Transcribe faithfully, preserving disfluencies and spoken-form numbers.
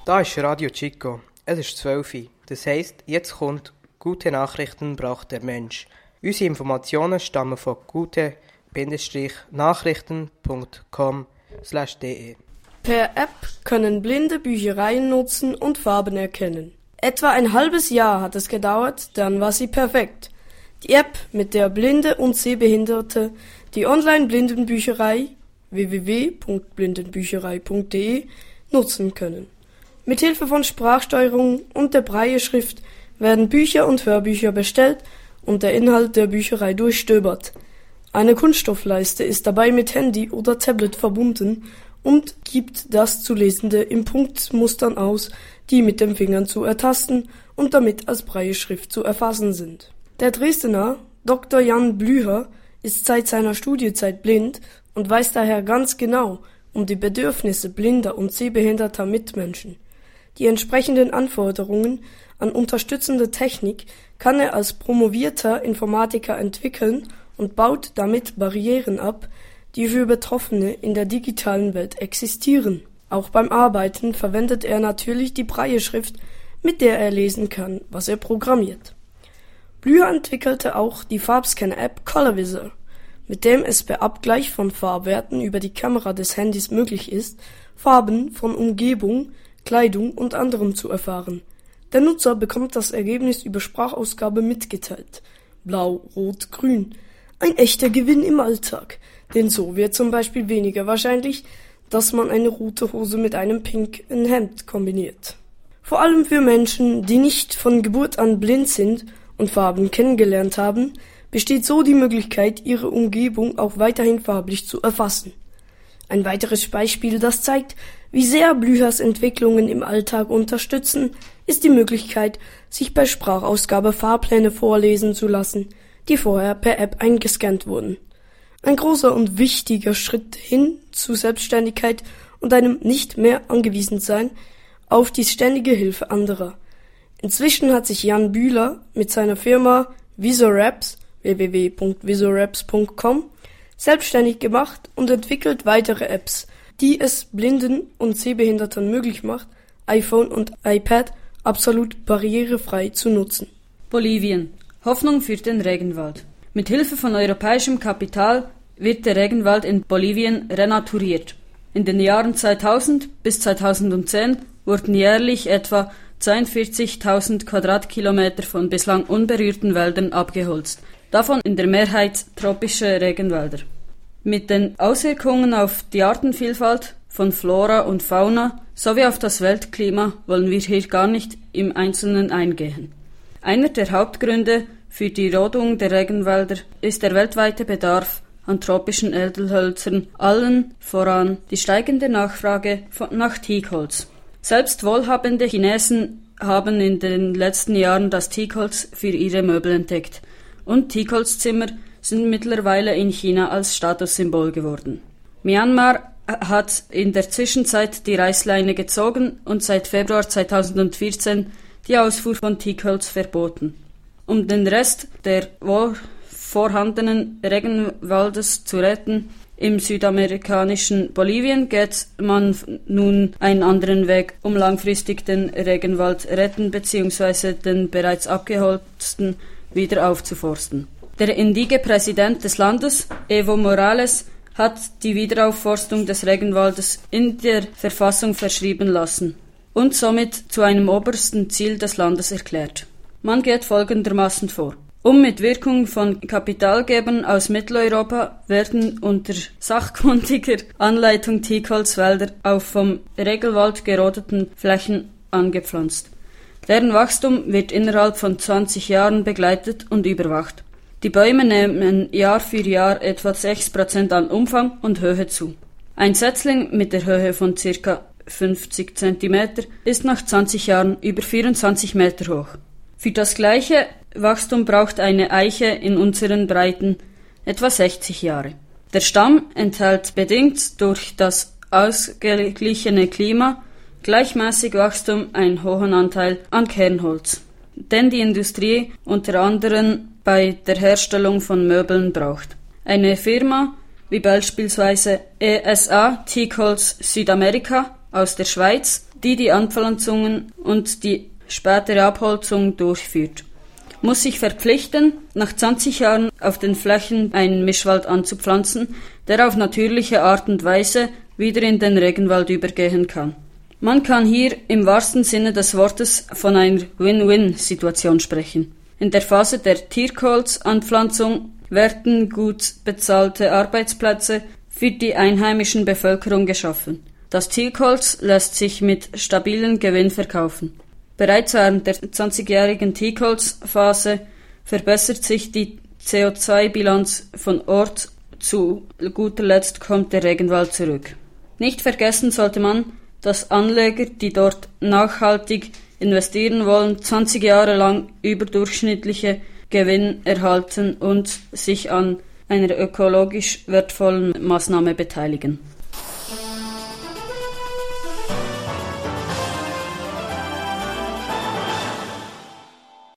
Da ist Radio Chico. Es ist zwölf Uhr. Das heisst, jetzt kommt «Gute Nachrichten braucht der Mensch». Unsere Informationen stammen von gute Nachrichten punkt com slash de. Per App können Blinde Büchereien nutzen und Farben erkennen. Etwa ein halbes Jahr hat es gedauert, dann war sie perfekt. Die App, mit der Blinde und Sehbehinderte die Online-Blindenbücherei w w w punkt blindenbücherei punkt de nutzen können. Mithilfe von Sprachsteuerung und der Brailleschrift werden Bücher und Hörbücher bestellt und der Inhalt der Bücherei durchstöbert. Eine Kunststoffleiste ist dabei mit Handy oder Tablet verbunden und gibt das zu Lesende in Punktmustern aus, die mit den Fingern zu ertasten und damit als Brailleschrift zu erfassen sind. Der Dresdner Doktor Jan Blüher ist seit seiner Studienzeit blind und weiß daher ganz genau um die Bedürfnisse blinder und sehbehinderter Mitmenschen. Die entsprechenden Anforderungen an unterstützende Technik kann er als promovierter Informatiker entwickeln und baut damit Barrieren ab, die für Betroffene in der digitalen Welt existieren. Auch beim Arbeiten verwendet er natürlich die Brailleschrift, mit der er lesen kann, was er programmiert. Blüher entwickelte auch die Farbscanner-App Colorvisor, mit dem es per Abgleich von Farbwerten über die Kamera des Handys möglich ist, Farben von Umgebung, Kleidung und anderem zu erfahren. Der Nutzer bekommt das Ergebnis über Sprachausgabe mitgeteilt. Blau, Rot, Grün. Ein echter Gewinn im Alltag, denn so wird zum Beispiel weniger wahrscheinlich, dass man eine rote Hose mit einem pinken Hemd kombiniert. Vor allem für Menschen, die nicht von Geburt an blind sind und Farben kennengelernt haben, besteht so die Möglichkeit, ihre Umgebung auch weiterhin farblich zu erfassen. Ein weiteres Beispiel, das zeigt, wie sehr Blühers Entwicklungen im Alltag unterstützen, ist die Möglichkeit, sich bei Sprachausgabe Fahrpläne vorlesen zu lassen, die vorher per App eingescannt wurden. Ein großer und wichtiger Schritt hin zu Selbstständigkeit und einem nicht mehr Angewiesensein auf die ständige Hilfe anderer. Inzwischen hat sich Jan Bühler mit seiner Firma Visoraps w w w punkt visoraps punkt com selbstständig gemacht und entwickelt weitere Apps, die es Blinden und Sehbehinderten möglich macht, iPhone und iPad absolut barrierefrei zu nutzen. Bolivien. Hoffnung für den Regenwald. Mit Hilfe von europäischem Kapital wird der Regenwald in Bolivien renaturiert. In den Jahren zweitausend bis zweitausendzehn wurden jährlich etwa zweiundvierzigtausend Quadratkilometer von bislang unberührten Wäldern abgeholzt, davon in der Mehrheit tropische Regenwälder. Mit den Auswirkungen auf die Artenvielfalt von Flora und Fauna sowie auf das Weltklima wollen wir hier gar nicht im Einzelnen eingehen. Einer der Hauptgründe für die Rodung der Regenwälder ist der weltweite Bedarf an tropischen Edelhölzern, allen voran die steigende Nachfrage nach Teakholz. Selbst wohlhabende Chinesen haben in den letzten Jahren das Teakholz für ihre Möbel entdeckt und Teakholzzimmer sind mittlerweile in China als Statussymbol geworden. Myanmar hat in der Zwischenzeit die Reißleine gezogen und seit Februar zweitausendvierzehn die Ausfuhr von Teakholz verboten. Um den Rest der wohl vorhandenen Regenwaldes zu retten, im südamerikanischen Bolivien geht man nun einen anderen Weg, um langfristig den Regenwald retten bzw. den bereits abgeholzten wieder aufzuforsten. Der Indige-Präsident des Landes, Evo Morales, hat die Wiederaufforstung des Regenwaldes in der Verfassung verschrieben lassen und somit zu einem obersten Ziel des Landes erklärt. Man geht folgendermaßen vor. Um mit Wirkung von Kapitalgebern aus Mitteleuropa werden unter sachkundiger Anleitung Teakholzwälder auf vom Regenwald gerodeten Flächen angepflanzt. Deren Wachstum wird innerhalb von zwanzig Jahren begleitet und überwacht. Die Bäume nehmen Jahr für Jahr etwa sechs Prozent an Umfang und Höhe zu. Ein Setzling mit der Höhe von ca. fünfzig Zentimeter ist nach zwanzig Jahren über vierundzwanzig Meter hoch. Für das gleiche Wachstum braucht eine Eiche in unseren Breiten etwa sechzig Jahre. Der Stamm enthält bedingt durch das ausgeglichene Klima gleichmäßig Wachstum einen hohen Anteil an Kernholz, den die Industrie unter anderem bei der Herstellung von Möbeln braucht. Eine Firma wie beispielsweise E S A Teakholz Südamerika aus der Schweiz die die Anpflanzungen und die spätere Abholzung durchführt, muss sich verpflichten, nach zwanzig Jahren auf den Flächen einen Mischwald anzupflanzen, der auf natürliche Art und Weise wieder in den Regenwald übergehen kann. Man kann hier im wahrsten Sinne des Wortes von einer Win-Win-Situation sprechen. In der Phase der Tierkohlsanpflanzung werden gut bezahlte Arbeitsplätze für die einheimischen Bevölkerung geschaffen. Das Tierholz lässt sich mit stabilem Gewinn verkaufen. Bereits während der zwanzigjährigen Tierholzphase verbessert sich die C O zwei Bilanz von Ort, zu guter Letzt kommt der Regenwald zurück. Nicht vergessen sollte man, dass Anleger, die dort nachhaltig investieren wollen, zwanzig Jahre lang überdurchschnittliche Gewinn erhalten und sich an einer ökologisch wertvollen Maßnahme beteiligen.